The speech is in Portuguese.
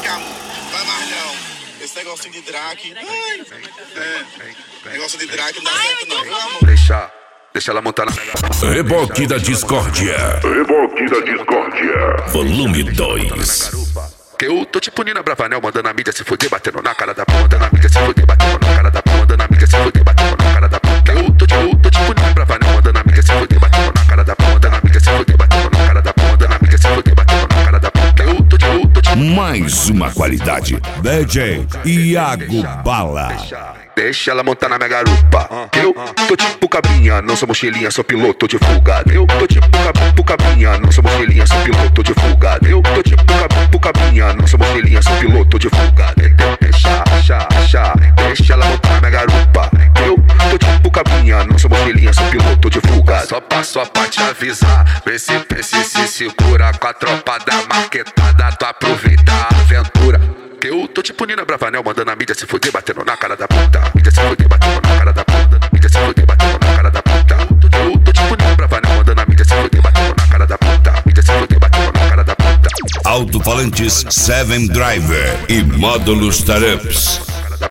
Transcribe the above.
Draque, amor. Vai mais não. Esse negocinho de Draque. Negócio de Draque não dá certo não, viu, amor? Deixa ela montar na Reboque da Discórdia. Volume 2. Que eu tô tipo Nina Bravanel, mandando a mídia se fuder, batendo na cara da porra, mandando a mídia se fuder, batendo na cara da porra, mandando a mídia se fuder, batendo na cara da porra. Que eu tô tipo Nina Bravanel, mandando a mídia se fuder, batendo na cara da porra, mandando a mídia se fuder, batendo na cara da porra, mandando a mídia se fuder, batendo na cara da porra. Que eu tô tipo Mais uma qualidade. DJ Iago Bala. Deixa ela montar na minha garupa. Eu tô tipo cabrinha, não sou mochilinha, sou piloto de fuga. Eu tô tipo cabrinha, não sou mochilinha, sou piloto de fuga. Eu tô tipo cabrinha, não sou mochilinha, sou piloto de fuga. Deixa ela montar na minha garupa. Eu tô tipo cabrinha, não sou mochilinha, sou piloto de fuga. Só passo pra te avisar, vê se se segura com a tropa da marquetada, tu aproveita a aventura. Que eu tô tipo Nina Bravanel, mandando a mídia se fuder, batendo na cara da puta. Mídia se fuder, batendo na cara da puta. Mídia se fuder, batendo na cara da puta. Eu tô tipo Nina Bravanel, mandando a mídia se fuder, batendo na cara da puta. Mídia se fuder, batendo na cara da puta. Alto-falantes 7 Driver e módulos Tarups.